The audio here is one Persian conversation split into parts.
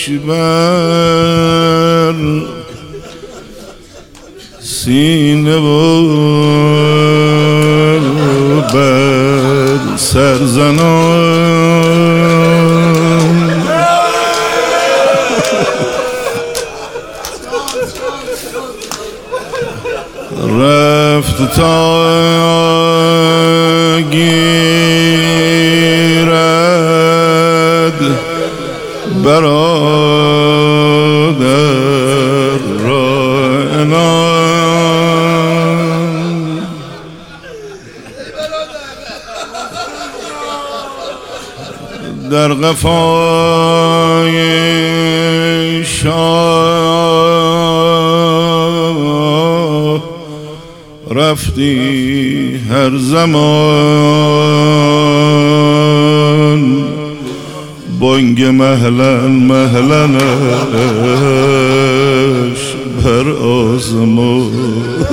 بر سینه و بر سرزنان رفت تا گیرد برادر را عنان در قفای شاه رفتی هر زمان بانگ مهلن مهلنش بر آسمان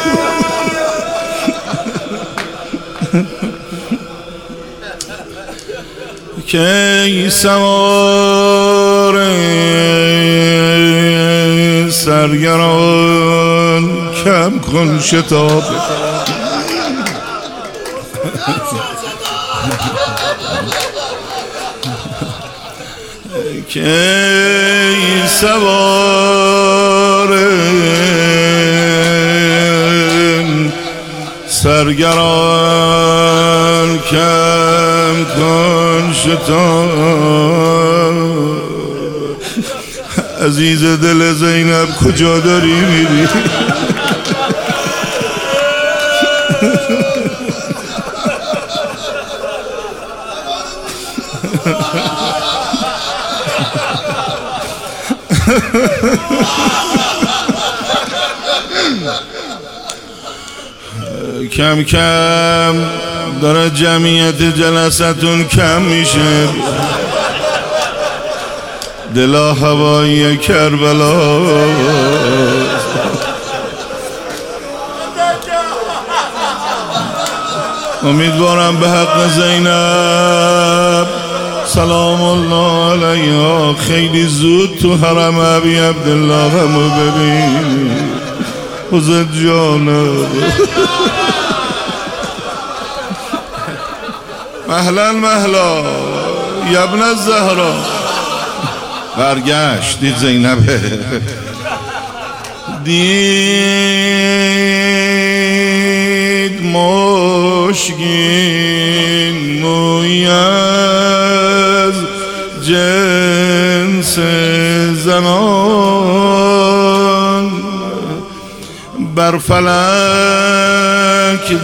کی سوار سرگران کم کن شتاب کی سوار سرگران کم کن شتاب عزیز دل زینب کجا داری میری کم کم داره جمعیت جلستون کم میشه دلا هوایی کربلا امیدوارم به حق زینب سلام الله علیها خیلی زود تو حرم ابی عبدالله همو ببین حضرت جانم مهلا مهلا یبن الزهرا برگشت دید زینبه دید مشکین موی از جنس زنان بر فلک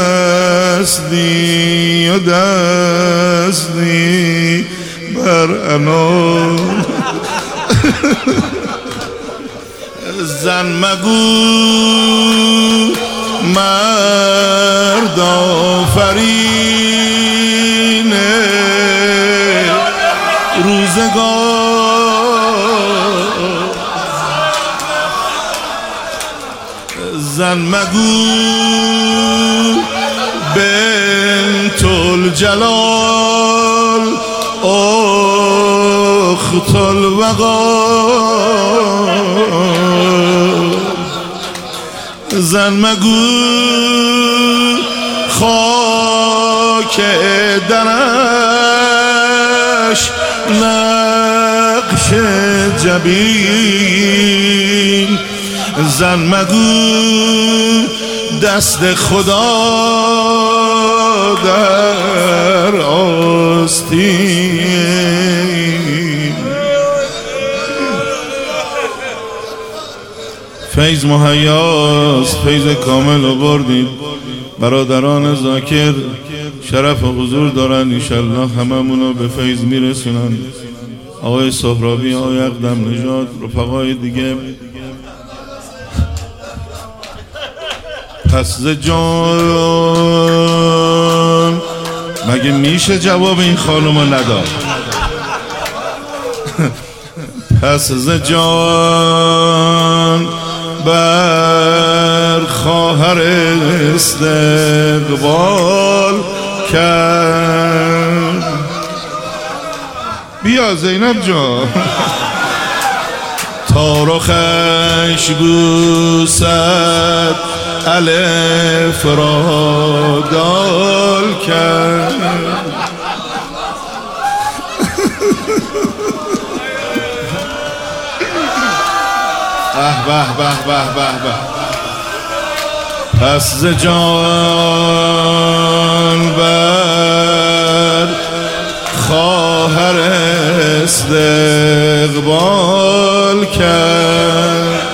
دستی و دستی بر انان زن مگو مرد آفرین روزگار زن مگو بنت الجلال اخت الوقار زن مگو خاک درش نقش جبین زن مگو دست خدا در آستین فیض مهیاست فیض کامل آوردید برادران ذاکر شرف و حضور دارن انشالله هممونو به فیض میرسونن آقای سهرابی آقای اقدم نژاد رفقای دیگه پس ز جان مگه میشه جواب این خانومو نداد پس ز جان بر خواهر استقبال کرد بیا زینب جان تا رخش بوسد الف را دال کرد. به به به به به. پس ز جان بر خواهر استقبال کرد،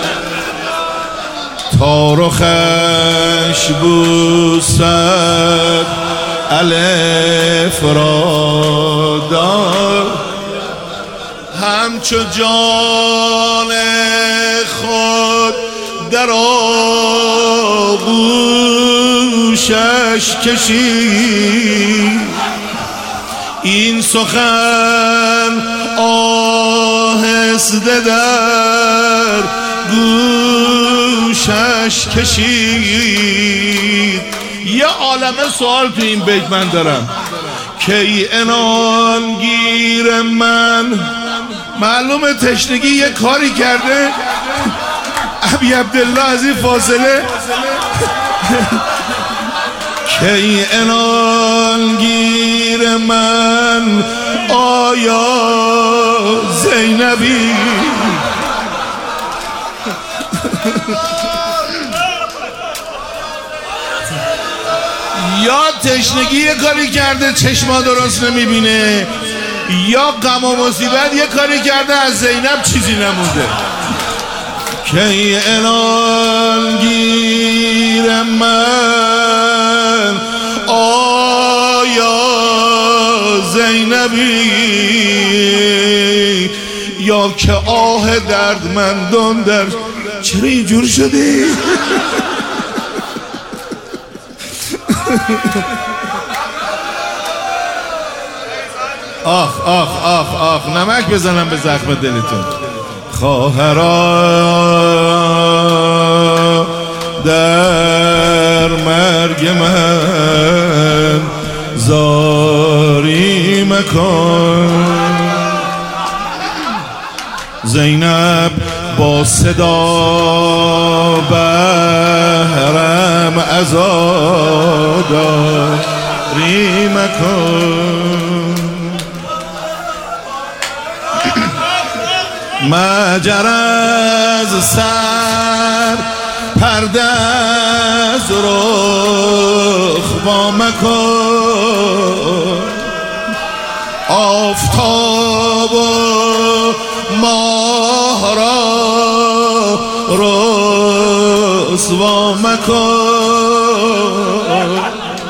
تا رخش بوسد الف را داد. همچو جان خود در آغوشش کشید، این سخن آهسته در گوشش کشید. یه عالمه سوال تو این بیت من دارم که ای عنان گیر من. معلومه تشنگی یه کاری کرده ابی عبدالله از این فاصله که ای عنان گیر من آیا زینبی. یا تشنگی یه کاری کرده چشما درست نمیبینه، یا غم و مصیبت یه کاری کرده از زینب چیزی نمونده. که ای عنان گیر من آیا زینبی، یا که آه دردمندان در. چرا اینجور شدی؟ آخ آخ آخ آخ، نمک بزنم به زخم دلتون. خواهرا در مرگ من زاری مکن. زینب با صدا بهرم عزاداری مکن. مجر از سر پرده از رخ وا مکن. آفتاب و ماه را رسوا مکن.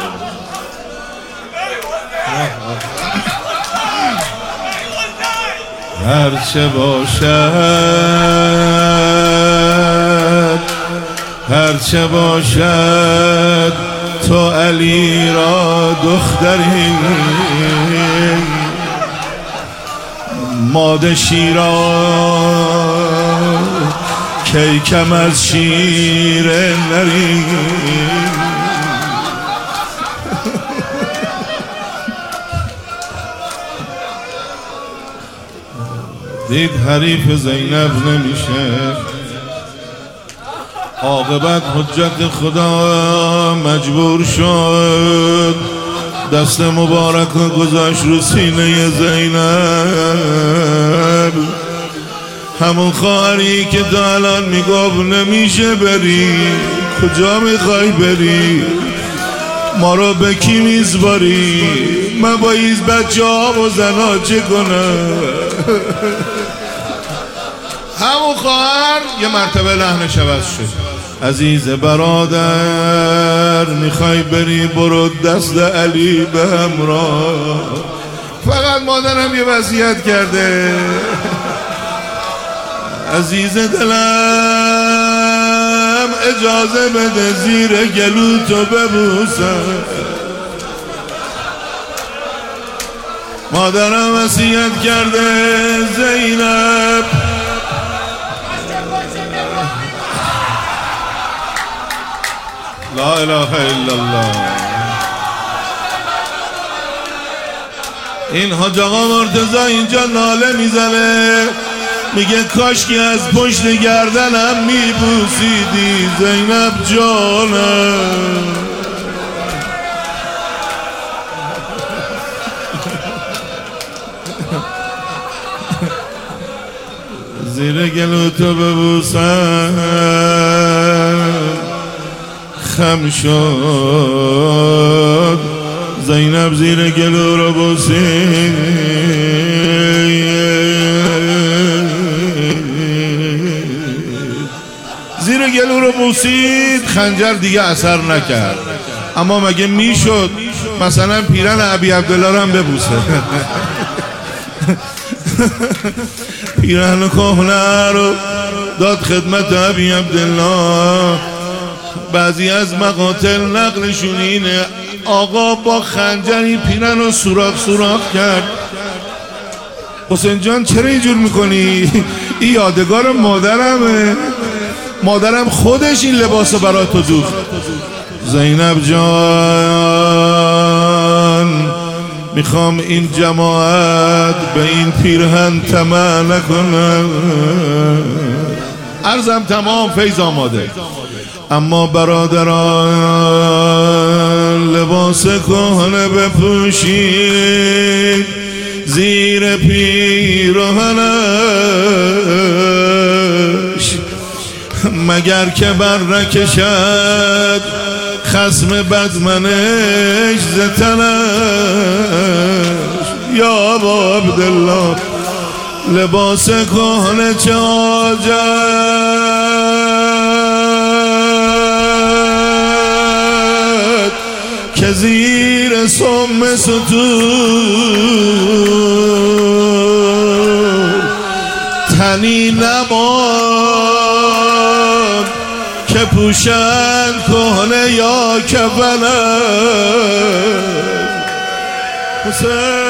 هرچه باشد هرچه باشد تو علی را دختری. ماده شیران کی کم از شیر نری. دید حریف زینب نمیشه، عاقبت حجت خدا مجبور شد دست مبارک رو گذاشت رو سینه زینب. همون خواهری که تا الان میگفت نمیشه بری، کجا میخوای بری؟ ما رو به کی میزباری؟ من با این بچه ها و زنها چه کنم؟ همون خواهر یه مرتبه لحنش عوض شد. عزیز برادر میخوای بری برو دست علی به همراه. فقط مادرم یه وصیت کرده، عزیز دلم اجازه بده زیر گلوتو ببوسم. مادرم وصیت کرده زینب لا اله الا الله. این حاج آقا مرتضی اینجا ناله میزنه میگه کاش که از پشت گردنم میبوسیدی زینب جانم. زیر گلو تو ببوسم خم شد زینب زیر گلو رو بوسید زیر گلو رو بوسید خنجر دیگه اثر نکرد. اما مگه میشد مثلا پیرن ابی عبدالله رو هم ببوسه؟ پیرن کهنه رو داد خدمت ابی عبدالله. بعضی از مقاتل نقلشون اینه آقا با خنجری پیرن رو سوراخ کرد. حسین جان چرا اینجور میکنی؟ این یادگار مادرمه، مادرم خودش این لباس رو برای تو دوخت. زینب جان میخوام این جماعت به این پیرهن طمع نکنن. عرضم تمام، فیض آماده. اما برادران لباس کهنه بپوشید زیر پیراهنش، مگر که بر نکشد خصم بدمنش زتنش. یا ابا عبدالله لباس کهنه چه حاجت که زیر سم ستور تنی نمان که پوشن کهنه یا کفنه. حسین